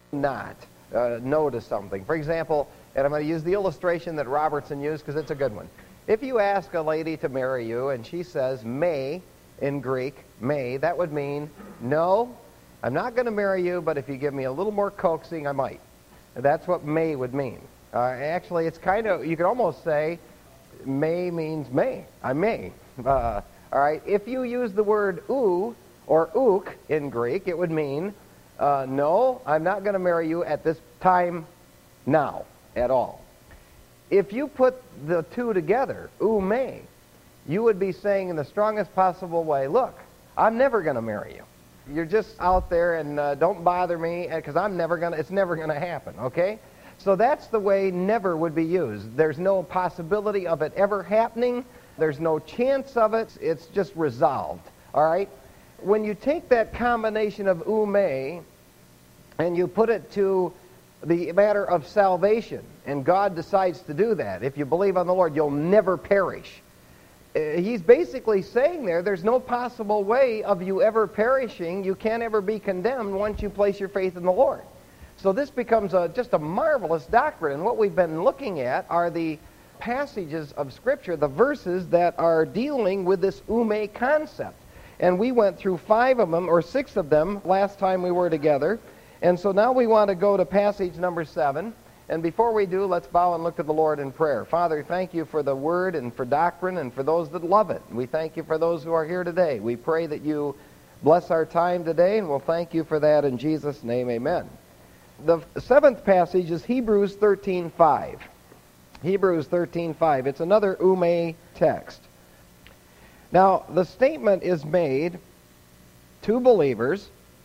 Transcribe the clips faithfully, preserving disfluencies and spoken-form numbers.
not, uh, no to something. For example, and I'm going to use the illustration that Robertson used because it's a good one. If you ask a lady to marry you and she says may in Greek, may, that would mean, no, I'm not going to marry you, but if you give me a little more coaxing, I might. That's what may would mean. Uh, actually, it's kind of, you could almost say, may means may. I may. Uh, all right. If you use the word oo or ook in Greek, it would mean, uh, no, I'm not going to marry you at this time now at all. If you put the two together, oo may, you would be saying in the strongest possible way, look, I'm never going to marry you. You're just out there and uh, don't bother me because I'm never going to, it's never going to happen, okay? So that's the way never would be used. There's no possibility of it ever happening. There's no chance of it. It's just resolved, all right? When you take that combination of oo may and you put it to the matter of salvation, and God decides to do that, if you believe on the Lord, you'll never perish. He's basically saying there, there's no possible way of you ever perishing. You can't ever be condemned once you place your faith in the Lord. So this becomes a, just a marvelous doctrine. And what we've been looking at are the passages of Scripture, the verses that are dealing with this oo may concept. And we went through five of them, or six of them, last time we were together. And so now we want to go to passage number seven. And before we do, let's bow and look to the Lord in prayer. Father, thank you for the Word and for doctrine and for those that love it. We thank you for those who are here today. We pray that you bless our time today, and we'll thank you for that in Jesus' name, amen. The seventh passage is Hebrews thirteen five. Hebrews thirteen five. It's another oo may text. Now, the statement is made to believers,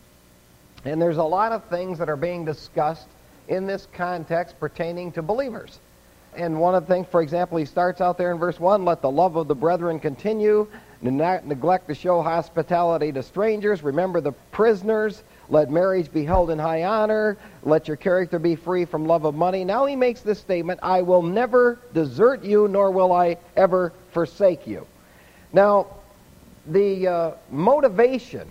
and there's a lot of things that are being discussed in this context pertaining to believers. And one of the things, for example, he starts out there in verse one, let the love of the brethren continue, do not neglect to show hospitality to strangers, remember the prisoners, let marriage be held in high honor, let your character be free from love of money. Now he makes this statement, I will never desert you, nor will I ever forsake you. Now, the uh, motivation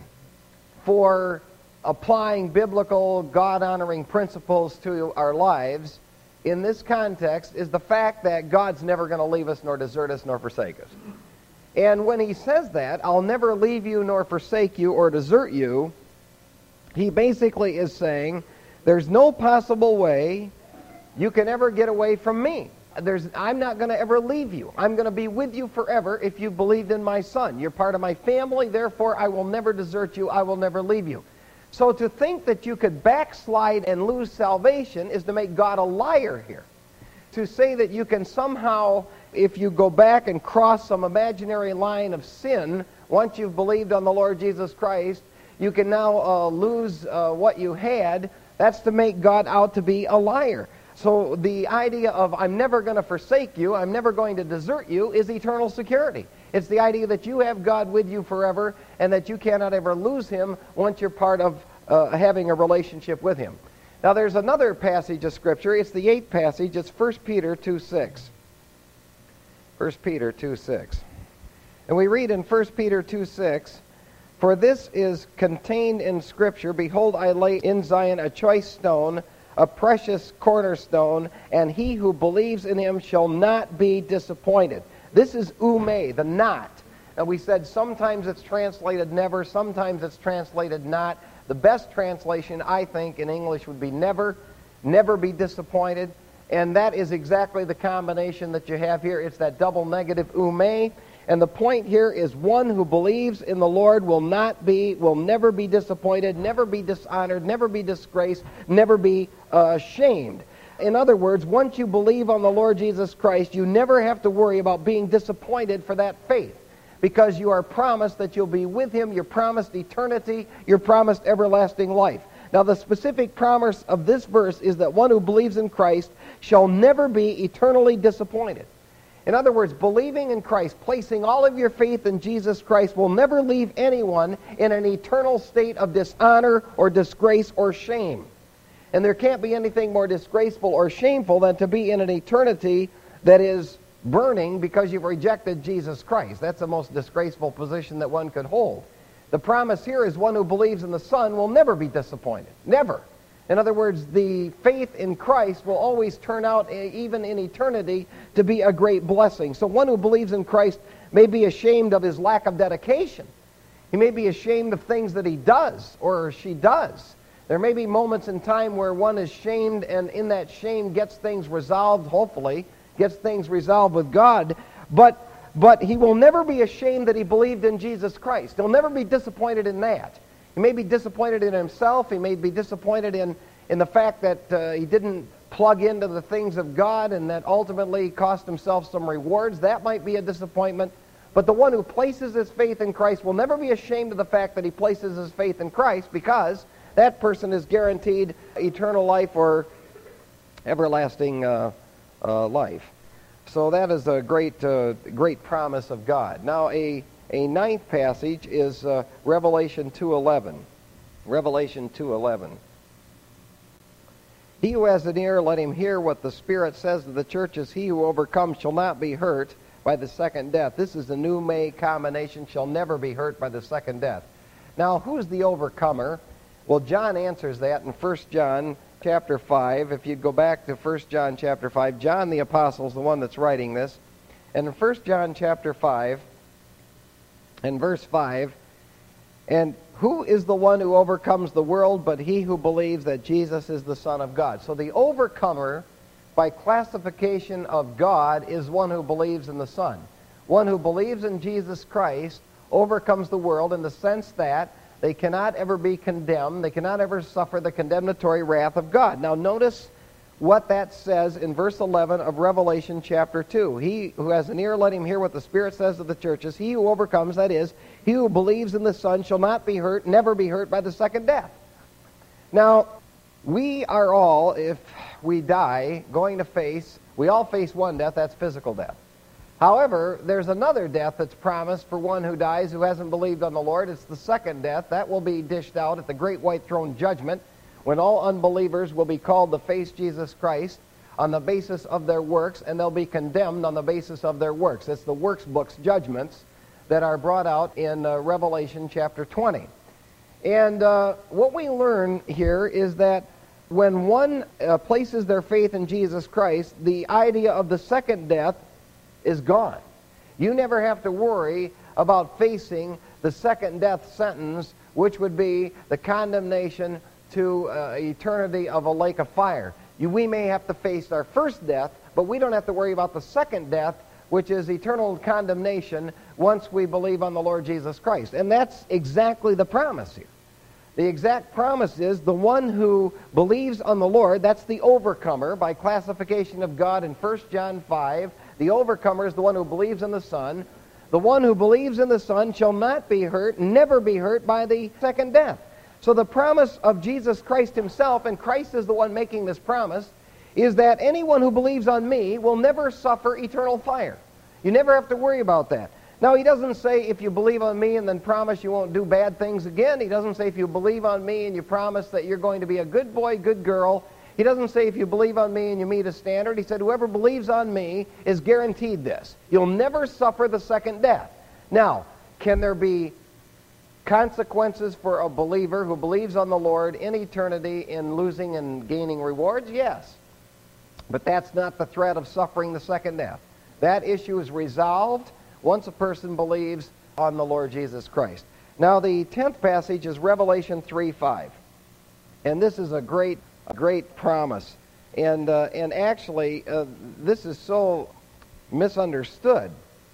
for applying biblical, God-honoring principles to our lives in this context is the fact that God's never going to leave us, nor desert us, nor forsake us. And when he says that, I'll never leave you, nor forsake you, or desert you, he basically is saying, there's no possible way you can ever get away from me. There's, I'm not going to ever leave you. I'm going to be with you forever if you believed in my Son. You're part of my family, therefore I will never desert you, I will never leave you. So to think that you could backslide and lose salvation is to make God a liar here. To say that you can somehow, if you go back and cross some imaginary line of sin, once you've believed on the Lord Jesus Christ, you can now uh, lose uh, what you had, that's to make God out to be a liar. So the idea of I'm never going to forsake you, I'm never going to desert you, is eternal security. It's the idea that you have God with you forever and that you cannot ever lose him once you're part of uh, having a relationship with him. Now there's another passage of Scripture. It's the eighth passage. It's First Peter two six. First Peter two six. And we read in First Peter two six, for this is contained in Scripture, behold, I lay in Zion a choice stone, a precious cornerstone, and he who believes in him shall not be disappointed. This is oo may, the not. And we said sometimes it's translated never, sometimes it's translated not. The best translation, I think, in English would be never, never be disappointed. And that is exactly the combination that you have here. It's that double negative oo may. And the point here is one who believes in the Lord will not be, will never be disappointed, never be dishonored, never be disgraced, never be uh, shamed. In other words, once you believe on the Lord Jesus Christ, you never have to worry about being disappointed for that faith, because you are promised that you'll be with him, you're promised eternity, you're promised everlasting life. Now the specific promise of this verse is that one who believes in Christ shall never be eternally disappointed. In other words, believing in Christ, placing all of your faith in Jesus Christ will never leave anyone in an eternal state of dishonor or disgrace or shame. And there can't be anything more disgraceful or shameful than to be in an eternity that is burning because you've rejected Jesus Christ. That's the most disgraceful position that one could hold. The promise here is one who believes in the Son will never be disappointed. Never. In other words, the faith in Christ will always turn out, even in eternity, to be a great blessing. So one who believes in Christ may be ashamed of his lack of dedication. He may be ashamed of things that he does or she does. There may be moments in time where one is shamed, and in that shame gets things resolved, hopefully, gets things resolved with God. But, but he will never be ashamed that he believed in Jesus Christ. He'll never be disappointed in that. He may be disappointed in himself. He may be disappointed in, in the fact that uh, he didn't plug into the things of God and that ultimately cost himself some rewards. That might be a disappointment. But the one who places his faith in Christ will never be ashamed of the fact that he places his faith in Christ, because that person is guaranteed eternal life or everlasting uh, uh, life. So that is a great, uh, great promise of God. Now, a, a ninth passage is uh, Revelation two eleven. Revelation two eleven. He who has an ear, let him hear what the Spirit says to the churches. He who overcomes shall not be hurt by the second death. This is the new May combination, shall never be hurt by the second death. Now, who's the overcomer? Well, John answers that in First John chapter five. If you go back to First John chapter five, John the Apostle is the one that's writing this. And in First John chapter five, and verse five, and who is the one who overcomes the world but he who believes that Jesus is the Son of God? So the overcomer, by classification of God, is one who believes in the Son. One who believes in Jesus Christ overcomes the world in the sense that they cannot ever be condemned. They cannot ever suffer the condemnatory wrath of God. Now notice what that says in verse eleven of Revelation chapter two. He who has an ear, let him hear what the Spirit says to the churches. He who overcomes, that is, he who believes in the Son, shall not be hurt, never be hurt by the second death. Now, we are all, if we die, going to face, we all face one death, that's physical death. However, there's another death that's promised for one who dies who hasn't believed on the Lord. It's the second death. That will be dished out at the great white throne judgment, when all unbelievers will be called to face Jesus Christ on the basis of their works, and they'll be condemned on the basis of their works. It's the works books judgments that are brought out in uh, Revelation chapter twenty. And uh, what we learn here is that when one uh, places their faith in Jesus Christ, the idea of the second death is gone. You never have to worry about facing the second death sentence, which would be the condemnation to uh, eternity of a lake of fire. You, we may have to face our first death, but we don't have to worry about the second death, which is eternal condemnation once we believe on the Lord Jesus Christ. And that's exactly the promise here. The exact promise is the one who believes on the Lord, that's the overcomer by classification of God in First John five. The overcomer is the one who believes in the Son. The one who believes in the Son shall not be hurt, never be hurt by the second death. So the promise of Jesus Christ himself, and Christ is the one making this promise, is that anyone who believes on me will never suffer eternal fire. You never have to worry about that. Now, he doesn't say if you believe on me and then promise you won't do bad things again. He doesn't say if you believe on me and you promise that you're going to be a good boy, good girl. He doesn't say if you believe on me and you meet a standard. He said whoever believes on me is guaranteed this. You'll never suffer the second death. Now, can there be consequences for a believer who believes on the Lord in eternity in losing and gaining rewards? Yes. But that's not the threat of suffering the second death. That issue is resolved once a person believes on the Lord Jesus Christ. Now, the tenth passage is Revelation three five. And this is a great, a great promise. And, uh, and actually, uh, this is so misunderstood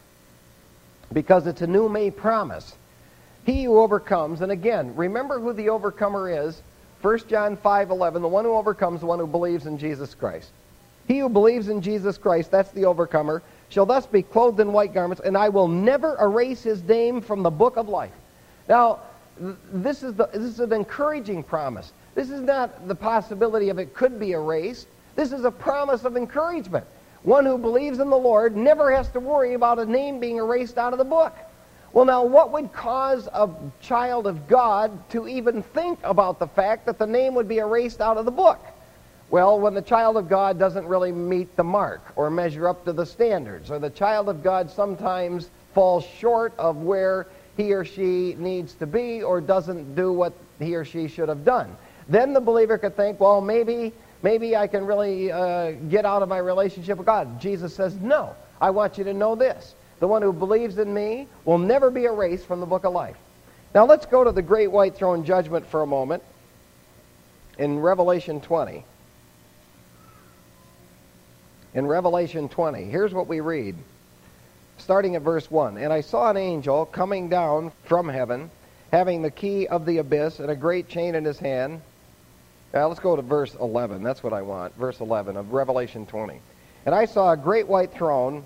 because it's a new May promise. He who overcomes, and again, remember who the overcomer is. First John five eleven, the one who overcomes, the one who believes in Jesus Christ. He who believes in Jesus Christ, that's the overcomer, shall thus be clothed in white garments, and I will never erase his name from the book of life. Now, this is, the, this is an encouraging promise. This is not the possibility of it could be erased. This is a promise of encouragement. One who believes in the Lord never has to worry about a name being erased out of the book. Well, now, what would cause a child of God to even think about the fact that the name would be erased out of the book? Well, when the child of God doesn't really meet the mark or measure up to the standards, or the child of God sometimes falls short of where he or she needs to be or doesn't do what he or she should have done. then the believer could think, well, maybe, maybe I can really uh, get out of my relationship with God. Jesus says, no, I want you to know this. The one who believes in me will never be erased from the book of life. Now let's go to the great white throne judgment for a moment in Revelation twenty. In Revelation twenty, here's what we read, starting at verse one. And I saw an angel coming down from heaven, having the key of the abyss and a great chain in his hand. Now let's go to verse eleven. That's what I want. Verse eleven of Revelation twenty. And I saw a great white throne,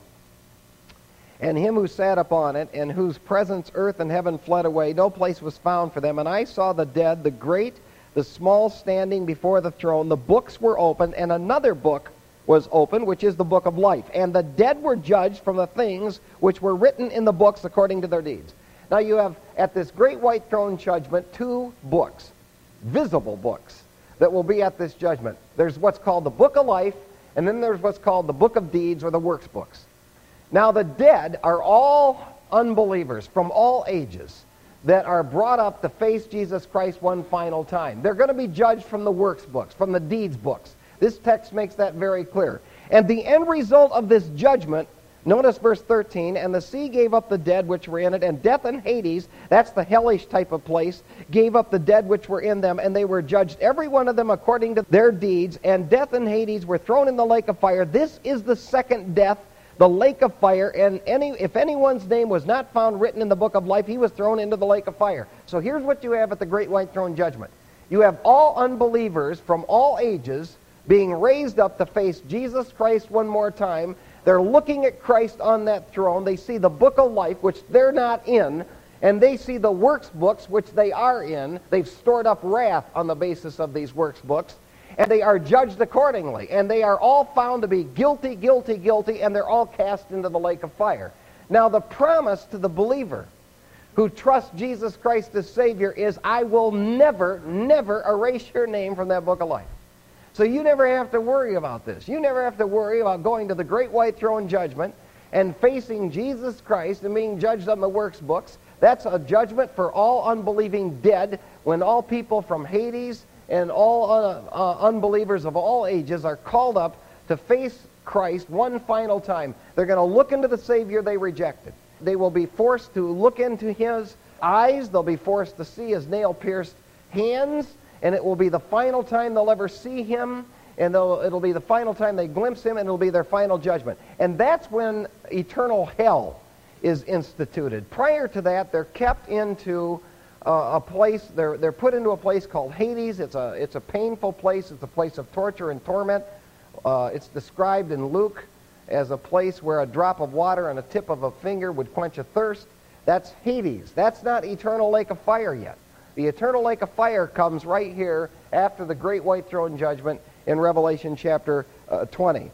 and him who sat upon it, and whose presence earth and heaven fled away. No place was found for them. And I saw the dead, the great, the small, standing before the throne. The books were opened, and another book was opened, which is the book of life. And the dead were judged from the things which were written in the books according to their deeds. Now you have, at this great white throne judgment, two books, visible books, that will be at this judgment. There's what's called the book of life, and then there's what's called the book of deeds, or the works books. Now the dead are all unbelievers from all ages that are brought up to face Jesus Christ one final time. They're going to be judged from the works books, from the deeds books. This text makes that very clear. And the end result of this judgment, notice verse thirteen, and the sea gave up the dead which were in it, and death and Hades, that's the hellish type of place, gave up the dead which were in them, and they were judged, every one of them according to their deeds, and death and Hades were thrown in the lake of fire. This is the second death, the lake of fire, and any if anyone's name was not found written in the book of life, he was thrown into the lake of fire. So here's what you have at the great white throne judgment. You have all unbelievers from all ages being raised up to face Jesus Christ one more time. They're looking at Christ on that throne. They see the book of life, which they're not in, and they see the works books, which they are in. They've stored up wrath on the basis of these works books, and they are judged accordingly. And they are all found to be guilty, guilty, guilty, and they're all cast into the lake of fire. Now the promise to the believer who trusts Jesus Christ as Savior is, I will never, never erase your name from that book of life. So you never have to worry about this. You never have to worry about going to the great white throne judgment and facing Jesus Christ and being judged on the works books. That's a judgment for all unbelieving dead, when all people from Hades and all uh, uh, unbelievers of all ages are called up to face Christ one final time. They're going to look into the Savior they rejected. They will be forced to look into his eyes. They'll be forced to see his nail-pierced hands. And it will be the final time they'll ever see him, and it'll be the final time they glimpse him, and it'll be their final judgment. And that's when eternal hell is instituted. Prior to that, they're kept into uh, a place, they're, they're put into a place called Hades. It's a, it's a painful place. It's a place of torture and torment. Uh, it's described in Luke as a place where a drop of water on the tip of a finger would quench a thirst. That's Hades. That's not eternal lake of fire yet. The eternal lake of fire comes right here after the great white throne judgment in Revelation chapter uh, twenty.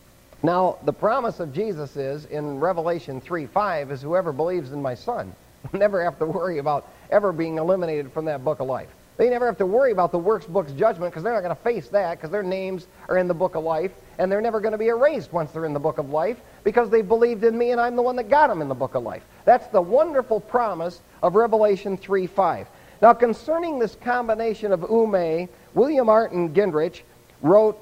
Now, the promise of Jesus is, in Revelation three five, is whoever believes in my Son will never have to worry about ever being eliminated from that book of life. They never have to worry about the works book's judgment, because they're not going to face that, because their names are in the book of life, and they're never going to be erased once they're in the book of life, because they believed in me and I'm the one that got them in the book of life. That's the wonderful promise of Revelation three five. Now, concerning this combination of ume, William Martin Gingrich wrote,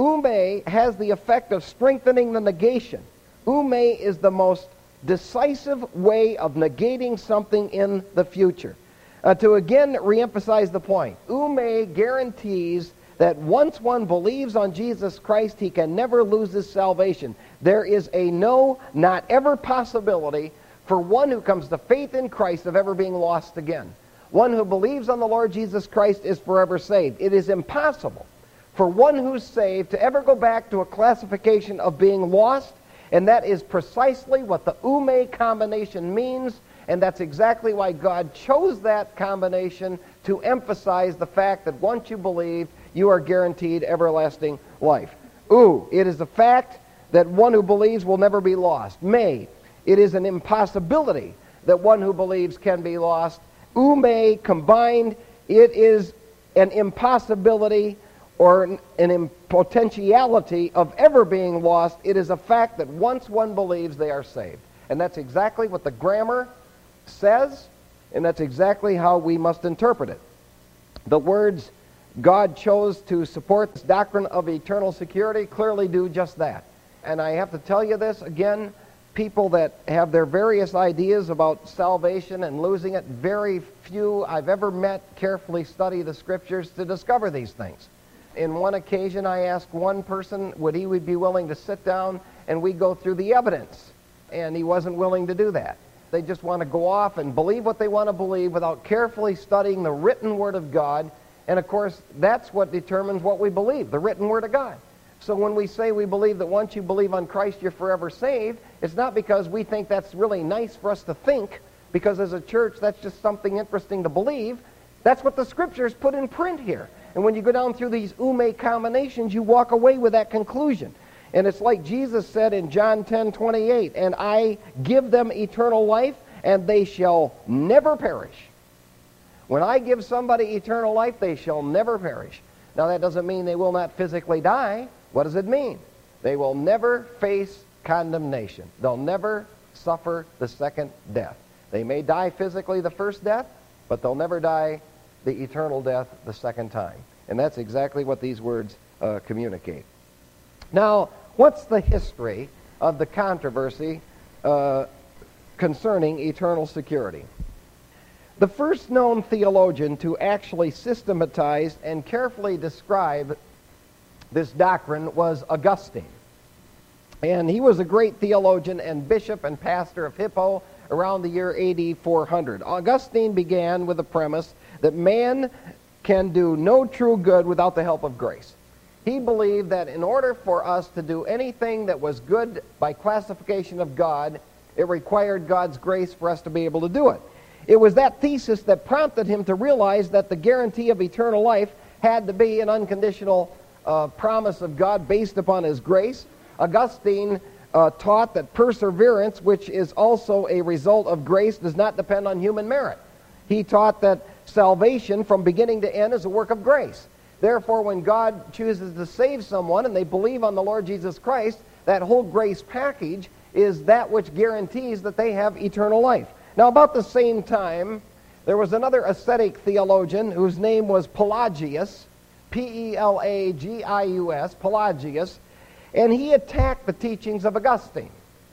ume has the effect of strengthening the negation. Ume is the most decisive way of negating something in the future. Uh, to again reemphasize the point, ume guarantees that once one believes on Jesus Christ, he can never lose his salvation. There is a no, not ever possibility for one who comes to faith in Christ of ever being lost again. One who believes on the Lord Jesus Christ is forever saved. It is impossible for one who's saved to ever go back to a classification of being lost, and that is precisely what the ume combination means, and that's exactly why God chose that combination to emphasize the fact that once you believe, you are guaranteed everlasting life. U, it is the fact that one who believes will never be lost. Me, it is an impossibility that one who believes can be lost. Ume combined, it is an impossibility or an, an impotentiality of ever being lost. It is a fact that once one believes, they are saved. And that's exactly what the grammar says, and that's exactly how we must interpret it. The words God chose to support this doctrine of eternal security clearly do just that. And I have to tell you this again, people that have their various ideas about salvation and losing it, very few I've ever met carefully study the Scriptures to discover these things. In one occasion, I asked one person, would he would be willing to sit down and we go through the evidence, and he wasn't willing to do that. They just want to go off and believe what they want to believe without carefully studying the written Word of God, and of course, that's what determines what we believe, the written Word of God. So when we say we believe that once you believe on Christ, you're forever saved, it's not because we think that's really nice for us to think, because as a church, that's just something interesting to believe. That's what the Scriptures put in print here. And when you go down through these ume combinations, you walk away with that conclusion. And it's like Jesus said in John ten twenty-eight, and I give them eternal life, and they shall never perish. When I give somebody eternal life, they shall never perish. Now that doesn't mean they will not physically die. What does it mean? They will never face condemnation. They'll never suffer the second death. They may die physically the first death, but they'll never die the eternal death the second time. And that's exactly what these words uh, communicate. Now, what's the history of the controversy uh, concerning eternal security? The first known theologian to actually systematize and carefully describe this doctrine was Augustine. And he was a great theologian and bishop and pastor of Hippo around the year A D four hundred. Augustine began with the premise that man can do no true good without the help of grace. He believed that in order for us to do anything that was good by classification of God, it required God's grace for us to be able to do it. It was that thesis that prompted him to realize that the guarantee of eternal life had to be an unconditional uh, promise of God based upon His grace. Augustine uh, taught that perseverance, which is also a result of grace, does not depend on human merit. He taught that salvation from beginning to end is a work of grace. Therefore, when God chooses to save someone and they believe on the Lord Jesus Christ, that whole grace package is that which guarantees that they have eternal life. Now, about the same time, there was another ascetic theologian whose name was Pelagius, P E L A G I U S, Pelagius, and he attacked the teachings of Augustine.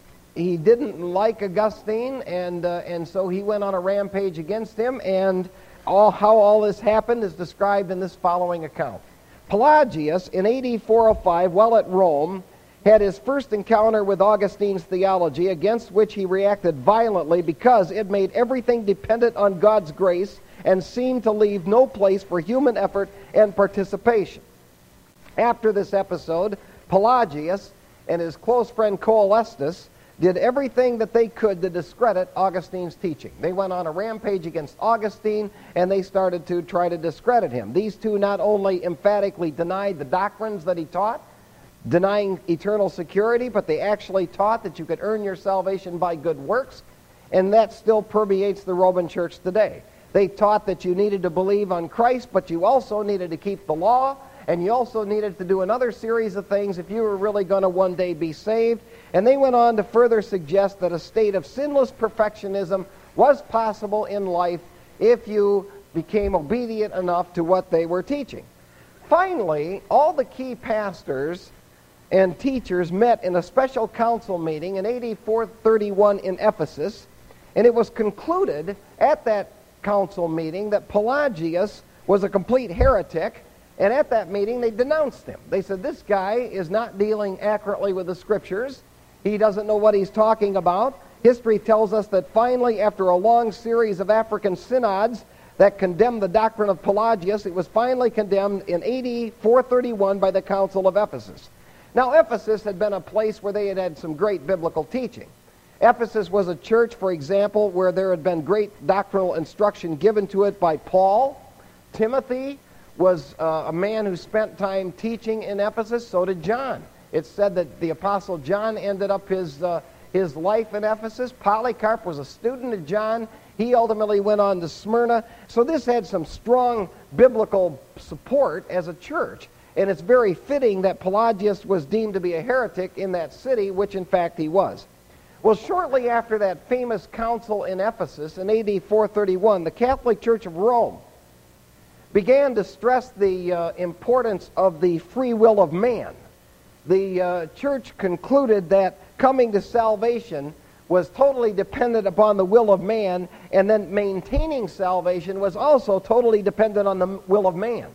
He didn't like Augustine, and uh, and so he went on a rampage against him, and all how all this happened is described in this following account. Pelagius, in A D four oh five, while at Rome, had his first encounter with Augustine's theology, against which he reacted violently because it made everything dependent on God's grace and seemed to leave no place for human effort and participation. After this episode, Pelagius and his close friend Coelestus did everything that they could to discredit Augustine's teaching. They went on a rampage against Augustine, and they started to try to discredit him. These two not only emphatically denied the doctrines that he taught, denying eternal security, but they actually taught that you could earn your salvation by good works, and that still permeates the Roman Church today. They taught that you needed to believe on Christ, but you also needed to keep the law, and you also needed to do another series of things if you were really going to one day be saved. And they went on to further suggest that a state of sinless perfectionism was possible in life if you became obedient enough to what they were teaching. Finally, all the key pastors and teachers met in a special council meeting in A D four thirty-one in Ephesus, and it was concluded at that council meeting that Pelagius was a complete heretic. And at that meeting, they denounced him. They said, this guy is not dealing accurately with the Scriptures. He doesn't know what he's talking about. History tells us that finally, after a long series of African synods that condemned the doctrine of Pelagius, it was finally condemned in A D four thirty-one by the Council of Ephesus. Now, Ephesus had been a place where they had had some great biblical teaching. Ephesus was a church, for example, where there had been great doctrinal instruction given to it by Paul. Timothy was uh, a man who spent time teaching in Ephesus. So did John. It's said that the Apostle John ended up his, uh, his life in Ephesus. Polycarp was a student of John. He ultimately went on to Smyrna. So this had some strong biblical support as a church. And it's very fitting that Pelagius was deemed to be a heretic in that city, which in fact he was. Well, shortly after that famous council in Ephesus in A D four thirty-one, the Catholic Church of Rome began to stress the uh, importance of the free will of man. The uh, church concluded that coming to salvation was totally dependent upon the will of man, and then maintaining salvation was also totally dependent on the will of man.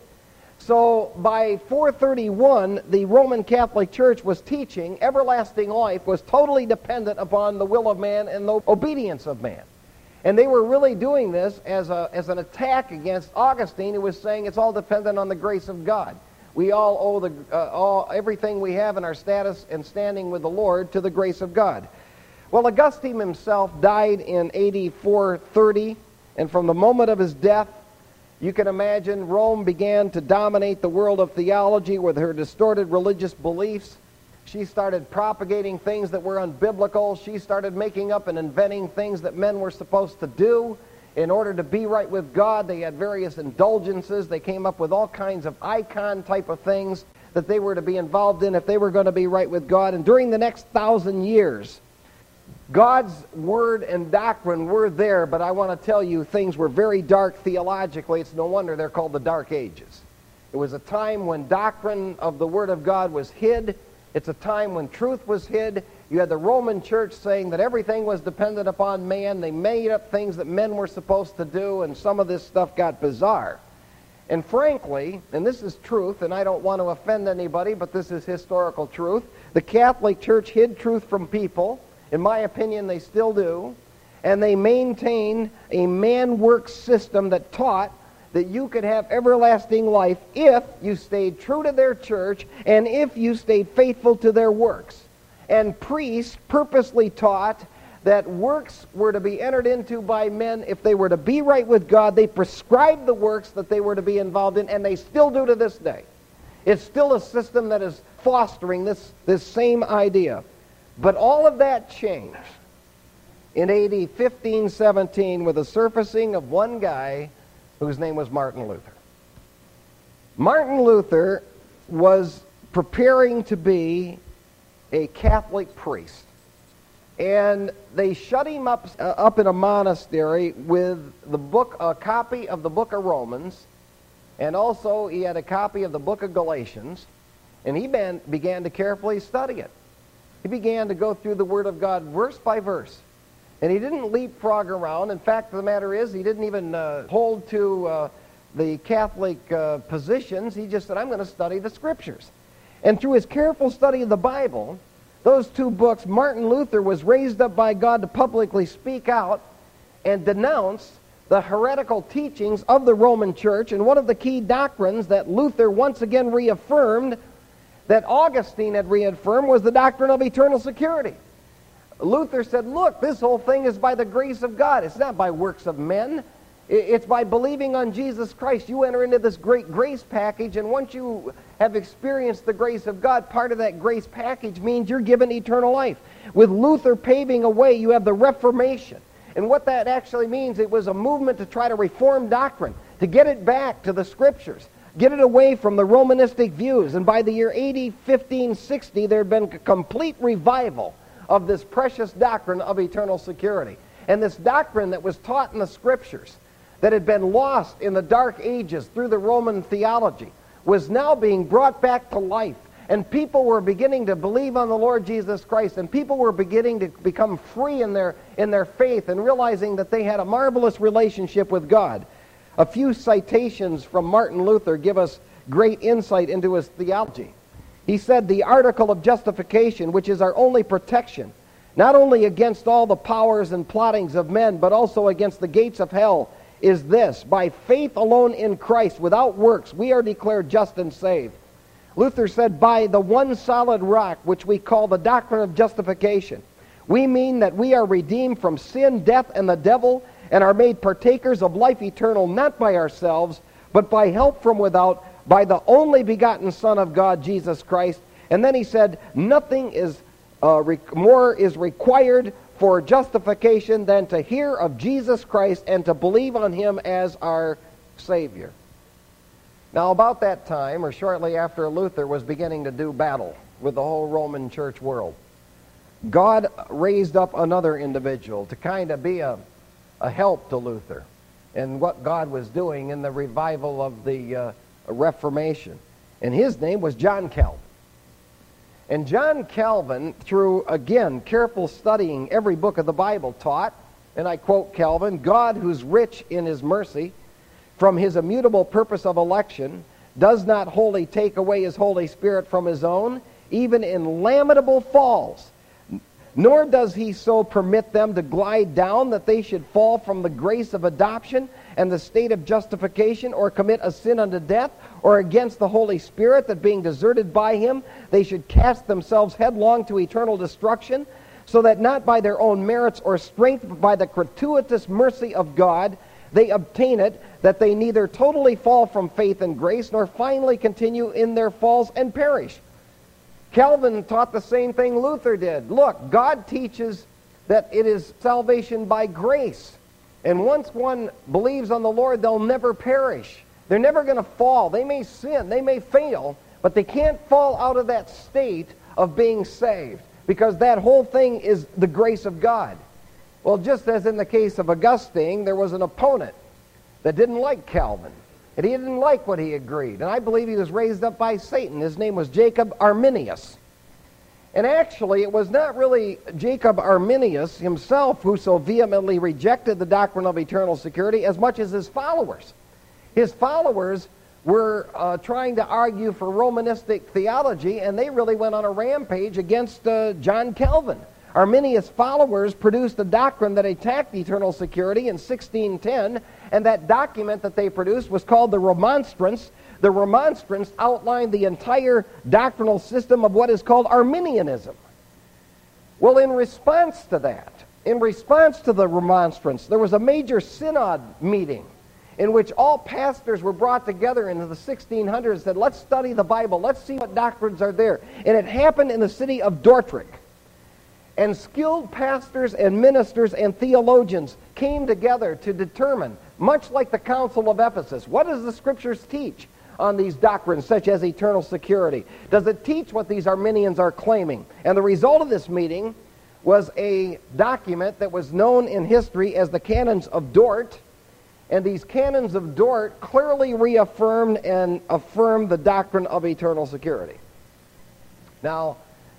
So by four thirty-one, the Roman Catholic Church was teaching everlasting life was totally dependent upon the will of man and the obedience of man. And they were really doing this as, a, as an attack against Augustine, who was saying it's all dependent on the grace of God. We all owe the, uh, all, everything we have in our status and standing with the Lord to the grace of God. Well, Augustine himself died in A D four thirty, and from the moment of his death, you can imagine Rome began to dominate the world of theology with her distorted religious beliefs. She started propagating things that were unbiblical. She started making up and inventing things that men were supposed to do in order to be right with God. They had various indulgences. They came up with all kinds of icon type of things that they were to be involved in if they were going to be right with God. And during the next thousand years, God's word and doctrine were there, but I want to tell you things were very dark theologically. It's no wonder they're called the Dark Ages. It was a time when doctrine of the Word of God was hid. It's a time when truth was hid. You had the Roman Church saying that everything was dependent upon man. They made up things that men were supposed to do, and some of this stuff got bizarre. And frankly, and this is truth, and I don't want to offend anybody, but this is historical truth, the Catholic Church hid truth from people. In my opinion, they still do. And they maintain a man-work system that taught that you could have everlasting life if you stayed true to their church and if you stayed faithful to their works. And priests purposely taught that works were to be entered into by men if they were to be right with God. They prescribed the works that they were to be involved in, and they still do to this day. It's still a system that is fostering this, this same idea. But all of that changed in A D fifteen seventeen with the surfacing of one guy whose name was Martin Luther. Martin Luther was preparing to be a Catholic priest. And they shut him up, uh, up in a monastery with the book, a copy of the book of Romans, and also he had a copy of the book of Galatians, and he began, began to carefully study it. He began to go through the Word of God verse by verse. And he didn't leapfrog around. In fact, the matter is, he didn't even uh, hold to uh, the Catholic uh, positions. He just said, I'm going to study the Scriptures. And through his careful study of the Bible, those two books, Martin Luther was raised up by God to publicly speak out and denounce the heretical teachings of the Roman Church. And one of the key doctrines that Luther once again reaffirmed, that Augustine had reaffirmed, was the doctrine of eternal security. Luther said, look, this whole thing is by the grace of God. It's not by works of men. It's by believing on Jesus Christ. You enter into this great grace package, and once you have experienced the grace of God, part of that grace package means you're given eternal life. With Luther paving a way, you have the Reformation. And what that actually means, it was a movement to try to reform doctrine, to get it back to the Scriptures, get it away from the Romanistic views. And by the year A D fifteen sixty, there had been a complete revival of this precious doctrine of eternal security. And this doctrine that was taught in the Scriptures, that had been lost in the Dark Ages through the Roman theology, was now being brought back to life. And people were beginning to believe on the Lord Jesus Christ, and people were beginning to become free in their, in their faith and realizing that they had a marvelous relationship with God. A few citations from Martin Luther give us great insight into his theology. He said, the article of justification, which is our only protection, not only against all the powers and plottings of men, but also against the gates of hell, is this: by faith alone in Christ, without works, we are declared just and saved. Luther said, by the one solid rock, which we call the doctrine of justification, we mean that we are redeemed from sin, death, and the devil, and are made partakers of life eternal, not by ourselves, but by help from without, by the only begotten Son of God, Jesus Christ. And then he said, nothing is uh, re- more is required for justification than to hear of Jesus Christ and to believe on him as our Savior. Now, about that time, or shortly after Luther was beginning to do battle with the whole Roman church world, God raised up another individual to kind of be a, a help to Luther. and what God was doing in the revival of the uh, Reformation. And his name was John Calvin. And John Calvin, through, again, careful studying every book of the Bible, taught, and I quote Calvin, "God, who's rich in his mercy, from his immutable purpose of election, does not wholly take away his Holy Spirit from his own, even in lamentable falls. Nor does he so permit them to glide down that they should fall from the grace of adoption and the state of justification, or commit a sin unto death, or against the Holy Spirit, that being deserted by him, they should cast themselves headlong to eternal destruction, so that not by their own merits or strength, but by the gratuitous mercy of God, they obtain it, that they neither totally fall from faith and grace, nor finally continue in their falls and perish." Calvin taught the same thing Luther did. Look, God teaches that it is salvation by grace. And once one believes on the Lord, they'll never perish. They're never going to fall. They may sin, they may fail, but they can't fall out of that state of being saved, because that whole thing is the grace of God. Well, just as in the case of Augustine, there was an opponent that didn't like Calvin. And he didn't like what he agreed. And I believe he was raised up by Satan. His name was Jacob Arminius. And actually, it was not really Jacob Arminius himself who so vehemently rejected the doctrine of eternal security as much as his followers. His followers were uh, trying to argue for Romanistic theology, and they really went on a rampage against uh, John Calvin. Arminius' followers produced a doctrine that attacked eternal security in sixteen ten, and that document that they produced was called the Remonstrance. The Remonstrance outlined the entire doctrinal system of what is called Arminianism. Well, in response to that, in response to the Remonstrance, there was a major synod meeting in which all pastors were brought together in the sixteen hundreds and said, let's study the Bible, let's see what doctrines are there. And it happened in the city of Dordrecht. And skilled pastors and ministers and theologians came together to determine, much like the Council of Ephesus, what does the Scriptures teach on these doctrines, such as eternal security? Does it teach what these Arminians are claiming? And the result of this meeting was a document that was known in history as the Canons of Dort. And these Canons of Dort clearly reaffirmed and affirmed the doctrine of eternal security. Now,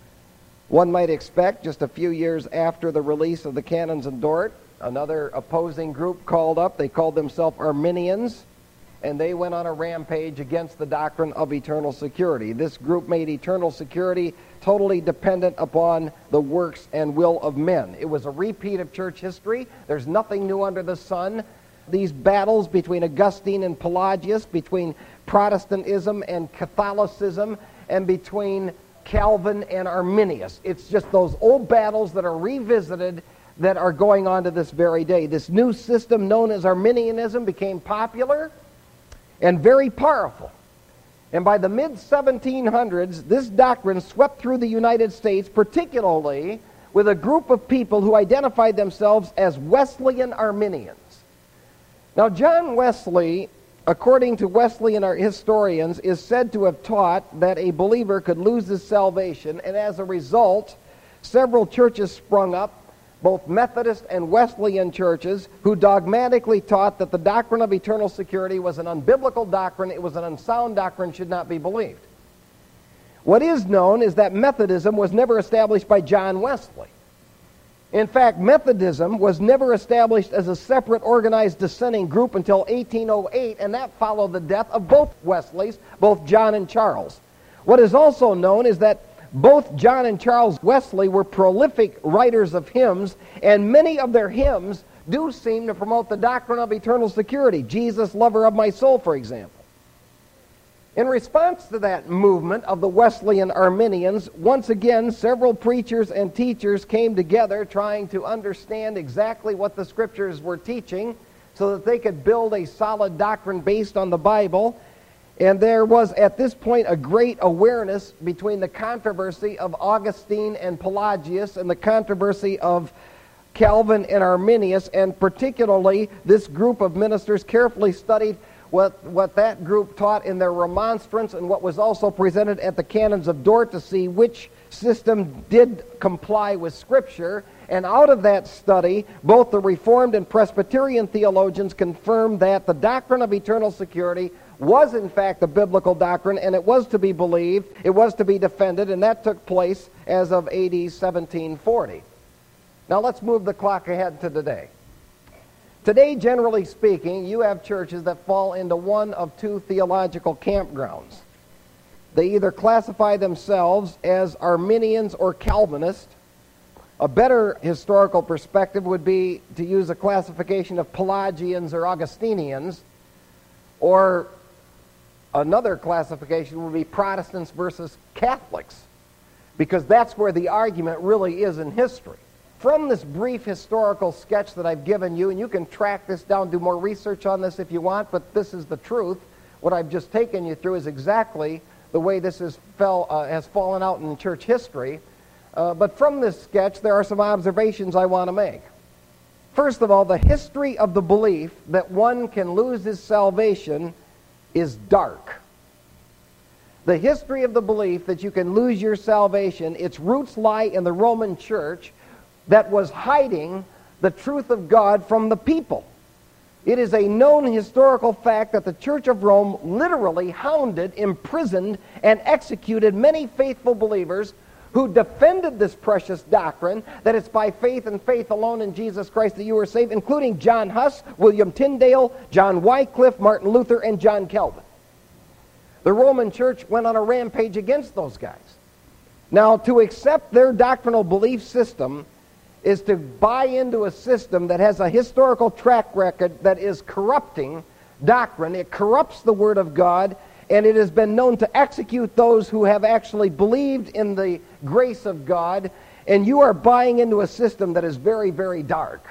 one might expect, just a few years after the release of the Canons of Dort, another opposing group called up. They called themselves Arminians, and they went on a rampage against the doctrine of eternal security. This group made eternal security totally dependent upon the works and will of men. It was a repeat of church history. There's nothing new under the sun. These battles between Augustine and Pelagius, between Protestantism and Catholicism, and between Calvin and Arminius. It's just those old battles that are revisited that are going on to this very day. This new system known as Arminianism became popular and very powerful. And by the mid seventeen hundreds, this doctrine swept through the United States, particularly with a group of people who identified themselves as Wesleyan Arminians. Now, John Wesley, according to Wesleyan historians, is said to have taught that a believer could lose his salvation, and as a result, several churches sprung up, both Methodist and Wesleyan churches, who dogmatically taught that the doctrine of eternal security was an unbiblical doctrine, it was an unsound doctrine, should not be believed. What is known is that Methodism was never established by John Wesley. In fact, Methodism was never established as a separate organized dissenting group until eighteen oh eight, and that followed the death of both Wesleys, both John and Charles. What is also known is that both John and Charles Wesley were prolific writers of hymns, and many of their hymns do seem to promote the doctrine of eternal security. Jesus, lover of my soul, for example. In response to that movement of the Wesleyan Arminians, once again, several preachers and teachers came together trying to understand exactly what the Scriptures were teaching so that they could build a solid doctrine based on the Bible. And there was, at this point, a great awareness between the controversy of Augustine and Pelagius and the controversy of Calvin and Arminius, and particularly this group of ministers carefully studied what, what that group taught in their remonstrance and what was also presented at the Canons of Dort to see which system did comply with Scripture. And out of that study, both the Reformed and Presbyterian theologians confirmed that the doctrine of eternal security was in fact a biblical doctrine, and it was to be believed, it was to be defended, and that took place as of A D seventeen forty. Now let's move the clock ahead to today. Today, generally speaking, you have churches that fall into one of two theological campgrounds. They either classify themselves as Arminians or Calvinists. A better historical perspective would be to use a classification of Pelagians or Augustinians, or another classification would be Protestants versus Catholics, because that's where the argument really is in history. From this brief historical sketch that I've given you, and you can track this down, do more research on this if you want, but this is the truth. What I've just taken you through is exactly the way this is fell, uh, has fallen out in church history. Uh, but from this sketch, there are some observations I want to make. First of all, the history of the belief that one can lose his salvation is dark. The history of the belief that you can lose your salvation, its roots lie in the Roman Church that was hiding the truth of God from the people. It is a known historical fact that the Church of Rome literally hounded, imprisoned, and executed many faithful believers who defended this precious doctrine that it's by faith and faith alone in Jesus Christ that you are saved, including John Huss, William Tyndale, John Wycliffe, Martin Luther, and John Calvin. The Roman Church went on a rampage against those guys. Now, to accept their doctrinal belief system is to buy into a system that has a historical track record that is corrupting doctrine. It corrupts the Word of God, and it has been known to execute those who have actually believed in the grace of God, and you are buying into a system that is very, very dark.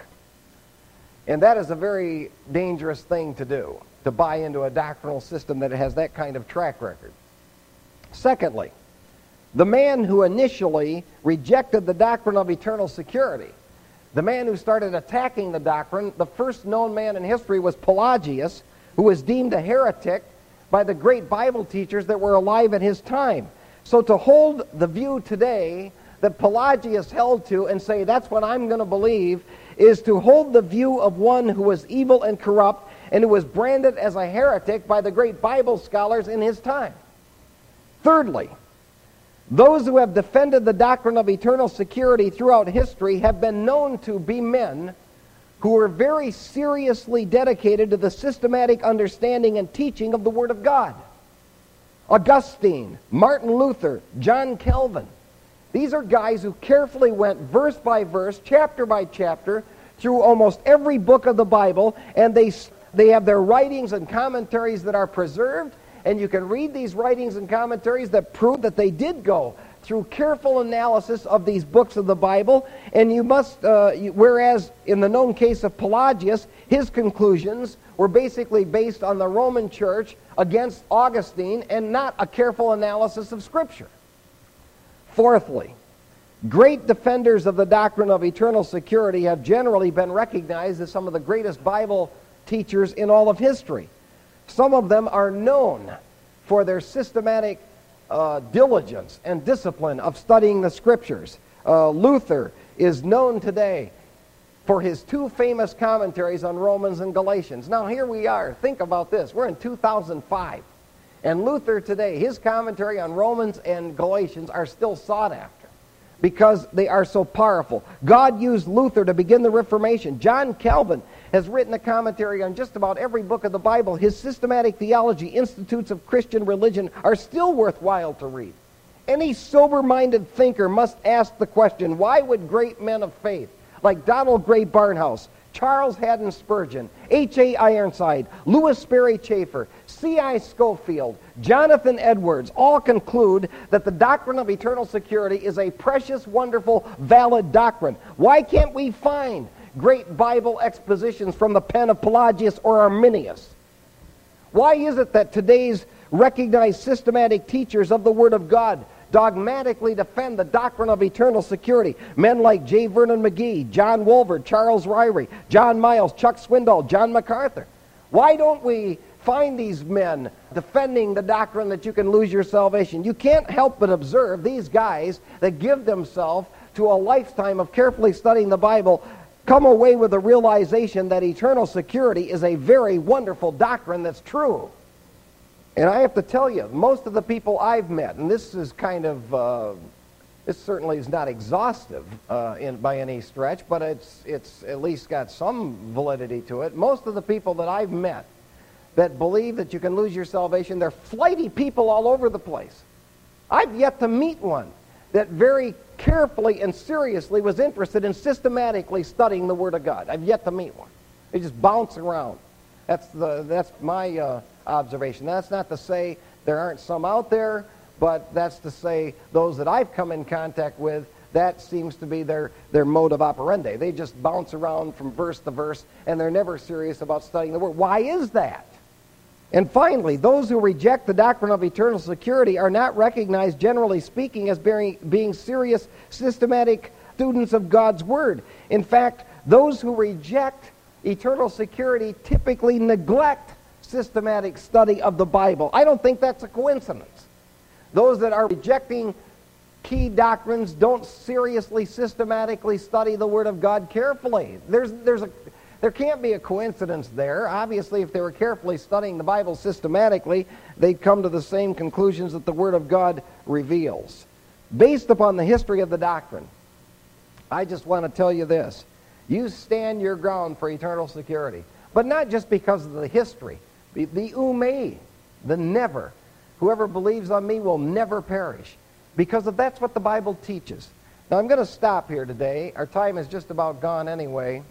And that is a very dangerous thing to do, to buy into a doctrinal system that has that kind of track record. Secondly, the man who initially rejected the doctrine of eternal security, the man who started attacking the doctrine, the first known man in history was Pelagius, who was deemed a heretic by the great Bible teachers that were alive at his time. So to hold the view today that Pelagius held to and say, that's what I'm going to believe, is to hold the view of one who was evil and corrupt and who was branded as a heretic by the great Bible scholars in his time. Thirdly, those who have defended the doctrine of eternal security throughout history have been known to be men who were very seriously dedicated to the systematic understanding and teaching of the Word of God. Augustine, Martin Luther, John Calvin. These are guys who carefully went verse by verse, chapter by chapter, through almost every book of the Bible, and they, they have their writings and commentaries that are preserved, and you can read these writings and commentaries that prove that they did go through careful analysis of these books of the Bible, and you must, uh, you, whereas in the known case of Pelagius, his conclusions were basically based on the Roman Church against Augustine and not a careful analysis of Scripture. Fourthly, great defenders of the doctrine of eternal security have generally been recognized as some of the greatest Bible teachers in all of history. Some of them are known for their systematic uh, diligence and discipline of studying the Scriptures. Uh, Luther is known today for his two famous commentaries on Romans and Galatians. Now here we are. Think about this. We're in two thousand five. And Luther today, his commentary on Romans and Galatians are still sought after because they are so powerful. God used Luther to begin the Reformation. John Calvin has written a commentary on just about every book of the Bible. His systematic theology, Institutes of Christian Religion, are still worthwhile to read. Any sober-minded thinker must ask the question, why would great men of faith like Donald Gray Barnhouse, Charles Haddon Spurgeon, H A Ironside, Louis Sperry Chafer, C I Schofield, Jonathan Edwards all conclude that the doctrine of eternal security is a precious, wonderful, valid doctrine? Why can't we find great Bible expositions from the pen of Pelagius or Arminius? Why is it that today's recognized systematic teachers of the Word of God dogmatically defend the doctrine of eternal security? Men like J. Vernon McGee, John Wolford, Charles Ryrie, John Miles, Chuck Swindoll, John MacArthur. Why don't we find these men defending the doctrine that you can lose your salvation. You can't help but observe these guys that give themselves to a lifetime of carefully studying the Bible come away with the realization that eternal security is a very wonderful doctrine that's true. And I have to tell you, most of the people I've met, and this is kind of, uh, this certainly is not exhaustive uh, in, by any stretch, but it's, it's at least got some validity to it. Most of the people that I've met that believe that you can lose your salvation, they're flighty people all over the place. I've yet to meet one that very carefully and seriously was interested in systematically studying the Word of God. I've yet to meet one. They just bounce around. That's, the, that's my uh, observation. That's not to say there aren't some out there, but that's to say those that I've come in contact with, that seems to be their, their mode of operandi. They just bounce around from verse to verse, and they're never serious about studying the Word. Why is that? And finally, those who reject the doctrine of eternal security are not recognized, generally speaking, as being, being serious, systematic students of God's Word. In fact, those who reject eternal security typically neglect systematic study of the Bible. I don't think that's a coincidence. Those that are rejecting key doctrines don't seriously, systematically study the Word of God carefully. There's, there's a... There can't be a coincidence there. Obviously, if they were carefully studying the Bible systematically, they'd come to the same conclusions that the Word of God reveals. Based upon the history of the doctrine, I just want to tell you this. You stand your ground for eternal security. But not just because of the history. The, the ume, the never. Whoever believes on me will never perish. Because of that's what the Bible teaches. Now, I'm going to stop here today. Our time is just about gone anyway.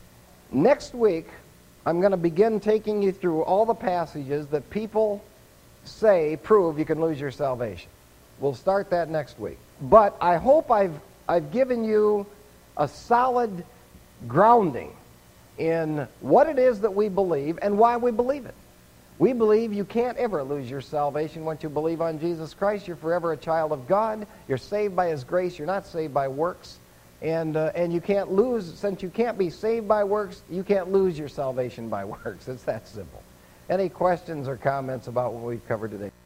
Next week, I'm going to begin taking you through all the passages that people say prove you can lose your salvation. We'll start that next week. But I hope I've, I've given you a solid grounding in what it is that we believe and why we believe it. We believe you can't ever lose your salvation once you believe on Jesus Christ. You're forever a child of God. You're saved by His grace. You're not saved by works. And uh, and you can't lose, since you can't be saved by works, you can't lose your salvation by works. It's that simple. Any questions or comments about what we've covered today?